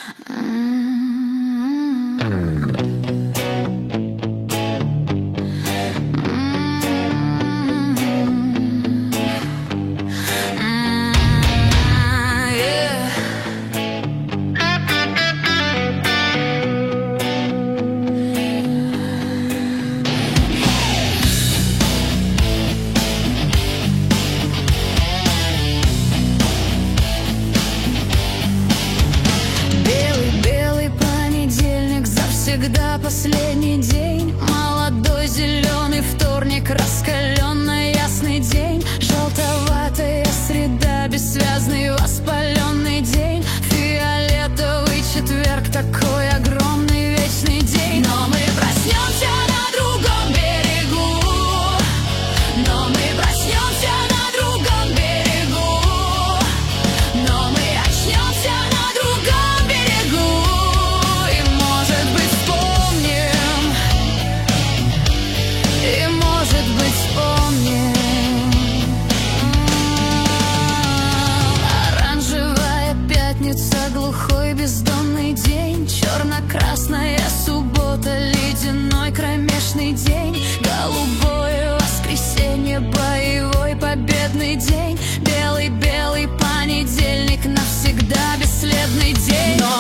Всегда последний день, молодой зеленый вторник, раскаленный ясный день, желтоватая среда, бессвязный воспаленный день, фиолетовый четверг, такой огромный вечный день. Но мы проснемся на другом берегу, но мы проснемся на другом берегу, но мы очнемся на другом берегу. Глухой бездонный день, черно-красная суббота, ледяной кромешный день, голубое воскресенье, боевой победный день, белый-белый понедельник, навсегда бесследный день.